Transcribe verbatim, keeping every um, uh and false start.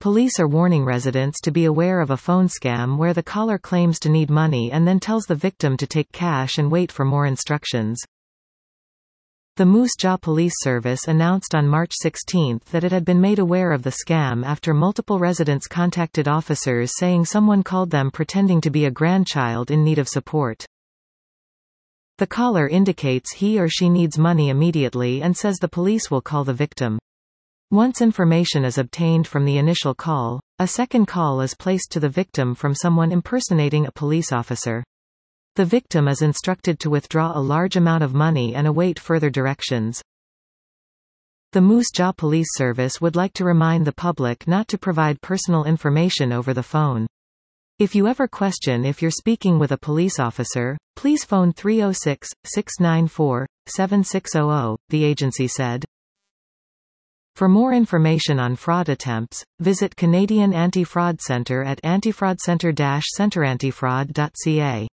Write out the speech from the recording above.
Police are warning residents to be aware of a phone scam where the caller claims to need money and then tells the victim to take cash and wait for more instructions. The Moose Jaw Police Service announced on March sixteenth that it had been made aware of the scam after multiple residents contacted officers saying someone called them pretending to be a grandchild in need of support. The caller indicates he or she needs money immediately and says the police will call the victim. Once information is obtained from the initial call, a second call is placed to the victim from someone impersonating a police officer. The victim is instructed to withdraw a large amount of money and await further directions. The Moose Jaw Police Service would like to remind the public not to provide personal information over the phone. If you ever question if you're speaking with a police officer, please phone three oh six, six nine four, seven six zero zero, the agency said. For more information on fraud attempts, visit Canadian Anti-Fraud Centre at antifraudcentre dash centre antifraud dot c a.